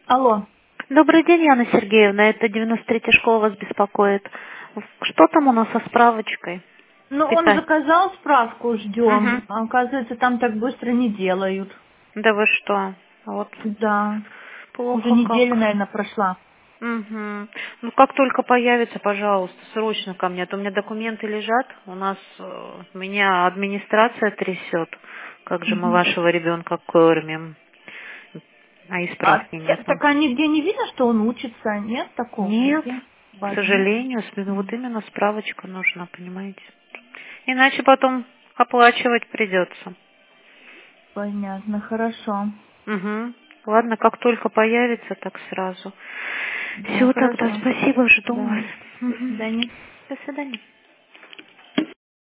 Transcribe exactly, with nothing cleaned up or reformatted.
Алло. Добрый день, Яна Сергеевна, это девяносто третья школа вас беспокоит. Что там у нас со справочкой? Ну, он Пита- заказал справку, ждем. Мгм. А оказывается, там так быстро не делают. Да вы что? Вот Да. Уже плохо неделя, как. наверное, прошла. Мгм. Ну как только появится, пожалуйста, срочно ко мне. А то у меня документы лежат, у нас э, меня администрация трясет. Как же мы Мгм. вашего ребенка кормим? А и А, справки т- нету. так а нигде не видно, что он учится? Нет такого Нет, нигде? В к базе нет? сожалению, с- вот М, именно справочка нужна, понимаете? Иначе потом оплачивать придется. Понятно, хорошо. Угу. Ладно, как только появится, так сразу. Да, Все, тогда хорошо. спасибо, жду Да. вас. До Мгм. свидания. До свидания.